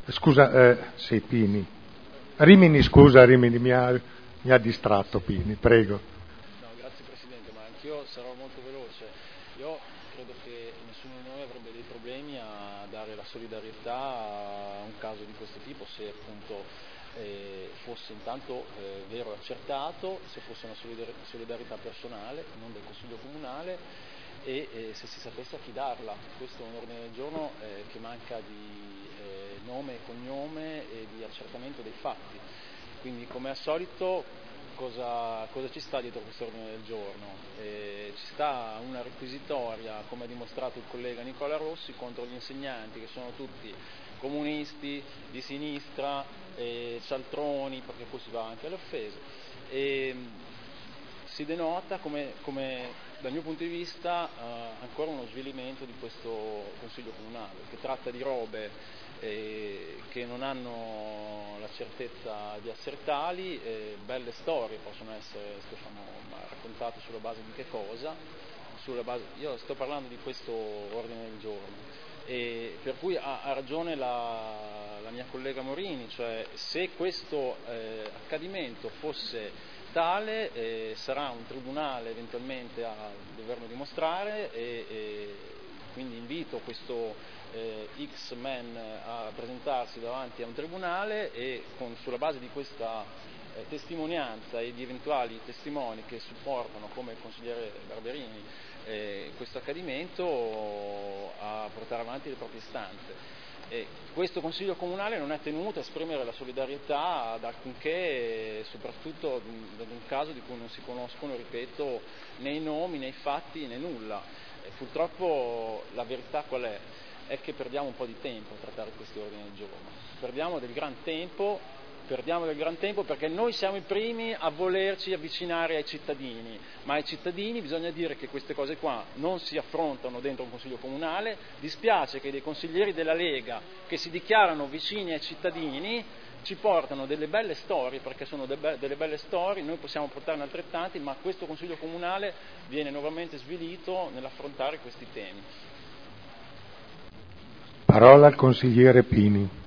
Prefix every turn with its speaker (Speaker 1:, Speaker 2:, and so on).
Speaker 1: Scusa, sì, Pini. Rimini, scusa, Rimini, mi ha distratto Pini, prego.
Speaker 2: No, grazie Presidente, ma anch'io sarò molto veloce. Io credo che nessuno di noi avrebbe dei problemi a dare la solidarietà a un caso di questo tipo, se appunto fosse intanto vero e accertato, se fosse una solidarietà personale, non del Consiglio Comunale, e se si sapesse a chi darla. Questo è un ordine del giorno che manca di nome e cognome e di accertamento dei fatti. Quindi, come al solito, cosa ci sta dietro questo ordine del giorno? Ci sta una requisitoria, come ha dimostrato il collega Nicola Rossi, contro gli insegnanti, che sono tutti comunisti, di sinistra, cialtroni, perché poi si va anche alle offese. Si denota come dal mio punto di vista ancora uno svilimento di questo Consiglio Comunale, che tratta di robe che non hanno la certezza di essere tali, belle storie possono essere, Stefano, raccontate sulla base di che cosa? Io sto parlando di questo ordine del giorno, per cui ha ragione la mia collega Morini, cioè se questo accadimento fosse tale, sarà un tribunale eventualmente a doverlo dimostrare, e quindi invito questo X-Men a presentarsi davanti a un tribunale e sulla base di questa testimonianza e di eventuali testimoni che supportano, come il consigliere Barberini, questo accadimento, a portare avanti le proprie istanze. Questo Consiglio Comunale non è tenuto a esprimere la solidarietà ad alcunché, soprattutto ad un caso di cui non si conoscono, ripeto, né i nomi, né i fatti, né nulla. Purtroppo la verità qual è? È che perdiamo un po' di tempo a trattare questi ordini del giorno. Perdiamo del gran tempo perché noi siamo i primi a volerci avvicinare ai cittadini, ma ai cittadini bisogna dire che queste cose qua non si affrontano dentro un Consiglio Comunale. Dispiace che dei consiglieri della Lega, che si dichiarano vicini ai cittadini, ci portano delle belle storie, perché sono delle belle storie, noi possiamo portarne altrettanti, ma questo Consiglio Comunale viene nuovamente svilito nell'affrontare questi temi.
Speaker 1: Parola al consigliere Pini.